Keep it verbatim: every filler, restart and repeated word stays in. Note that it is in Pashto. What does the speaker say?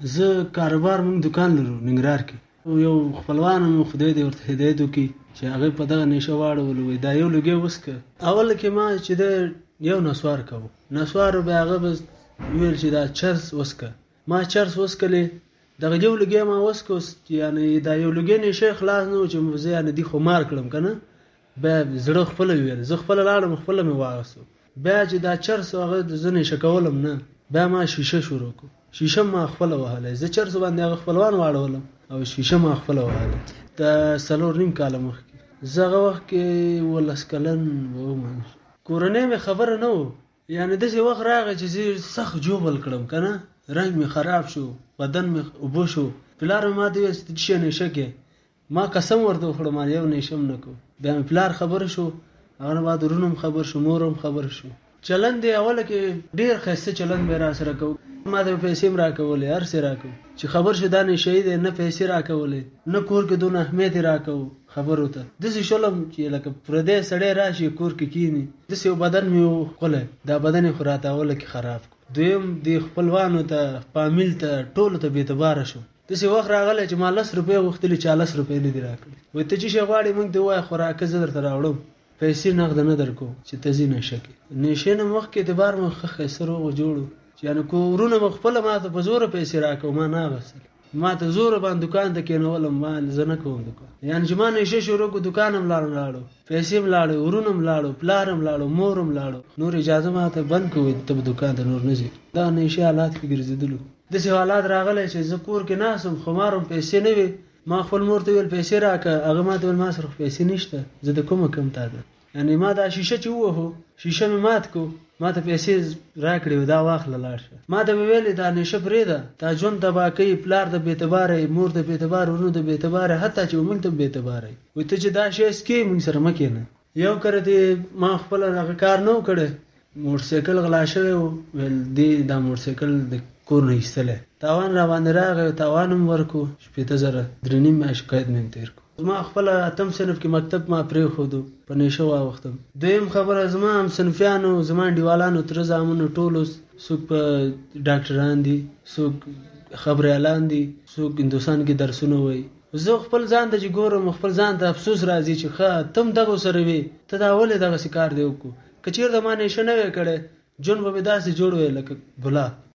زه کاروبار مونږ دکان لرو ننګرهار کې. یو خپلوان مو خدای دې ورته هدایت وکړي چې هغه په دغه نشه واړول وي دا یو لږه وسکه. اول کې ما چې د یو نسوار کوو نسوار به هغه بس ویل چې دا چرس وسکه. ما چرس وسکلې دغه یو لږه ما وسکوس یعنی دا یو لږه نشه خلاص نه چې مزه یعنی دی خو مار کړم کنه. به زړه خپل ویل زه خپل لاړم خپل مې واغسو. بیا چې دا چرس هغه ځنه شکولم نه بیا ما شیشه شروع کو. شیشه ما خپل وهاله زه چرس باندې هغه خپلوان واړولم او شیشه ما خپل وهاله. دا سلور نیم کال مخکې زغه وخت کې ولس کلن ومن کورنۍ مې خبره نه و یعنی داسې وخت راغی چې زه سخت جوبل کړم کنه. رنګ مې خراب شو بدن مې اوبو شو. پلار ما دې چې نشه کې ما قسم ورته وخړم یو نشم نکو. بیا مې پلار خبر شو هغه بعد ورونم خبر شو مورم خبر شو. چلن دی اوله کې ډیر خسته چلن به را سره کو. ما د پیسې را کولې هر څه را کو چې خبر شو دا نه شهید نه پیسې را کولې نه کور کې دونه اهمیت را کو. خبر وته د څه شولم چې لکه پردې سړی راشي کور کې کینی د څه بدن مې خله دا بدن خراته اوله کې خراب کو. دویم دی خپلوانو ته فامیل ته ټول ته به اعتبار شو. د څه وخت راغله چې ما لس روپۍ غوښتلې چالیس روپۍ نه دی راکړي. وای ته چې غواړې موږ دی وای خوراک زه درته راوړم پیسې نقد نه درکو چې تزي نشه کې نشه نه مخ کې اعتبار مخ خسرو و جوړو یعنی کو ورونه مخفل ما ته په زور پیسې راکو ما نه غسل ما ته زور باندې دکان ته کېنولم ما زنه کوم دکان یعنی چې ما نشه شروع کو دکانم لاړم لاړو پیسې م لاړو ورونم لاړو پلارم لاړو مورم لاړو نور اجازه ما ته بند کوې ته دکان ته نور نه ځي. دا نشه حالات کې ګرځیدلو د څه حالات راغله چې زکور کې ناسم خمارم پیسې نه وي. ما خپل مور ته ویل پیسې راکه هغه ما ته ما سره پیسې نشته زه د کومه کم تا ده یعنی ما دا شیشه چې وو شیشه مې مات کو ما ته پیسې راکړې دا واخله لاړ شه. ما ته ویل دا نشه پرېده تا ژوند تبا کوي پلار د بیتباره مور د بیتبار ورونو د بیتباره حتی چې موږ ته بیتباره وي ته چې دا شی سکي موږ سره مکه نه. یو کړه دې ما خپل هغه کار نه وکړه موټر سایکل غلا شوی ول دې دا موټر سایکل د کور نه ایستله تاوان را باندې راغی تاوانم ورکو شپږ زره درنې مې شکایت مې تیر کو. ما خپل اتم صنف کې مکتب ما پرې خودو په نشه وا وختم. دویم خبره زما هم صنفیانو زما دیوالانو تر زامنو ټولو څوک په ډاکټران دي څوک خبريالان دي څوک هندوستان کې درسونه وای. زه خپل ځان ته چې ګورم خپل ځان ته افسوس راځي چې ښه تم دغه سره وي ته دا ولې دغه کار دی وکړو کچیر د ما نشه نه وکړې جون به داسې جوړ وې لکه بلا